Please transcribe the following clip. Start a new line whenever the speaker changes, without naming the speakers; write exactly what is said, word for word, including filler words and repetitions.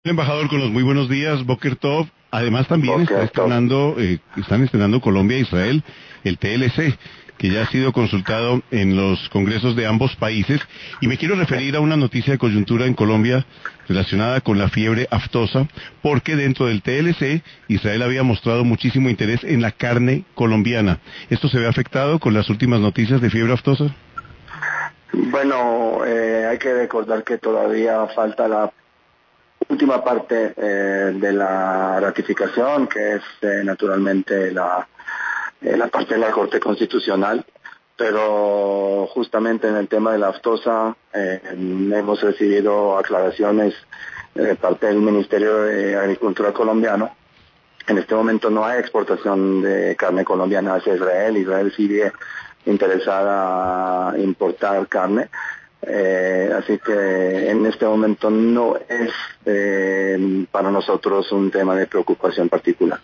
Embajador, con los muy buenos días, Boker Tov. Además también
Boker
está
Tov.
estrenando, eh, están estrenando Colombia e Israel el T L C, que ya ha sido consultado en los congresos de ambos países. Y me quiero referir a una noticia de coyuntura en Colombia relacionada con la fiebre aftosa, porque dentro del T L C Israel había mostrado muchísimo interés en la carne colombiana. ¿Esto se ve afectado con las últimas noticias de fiebre aftosa?
Bueno, eh, hay que recordar que todavía falta la última parte eh, de la ratificación, que es eh, naturalmente la, eh, la parte de la Corte Constitucional, pero justamente en el tema de la aftosa eh, hemos recibido aclaraciones de parte del Ministerio de Agricultura colombiano. En este momento no hay exportación de carne colombiana hacia Israel. Israel sigue interesada en importar carne. Eh, así que en este momento no es eh, para nosotros un tema de preocupación particular.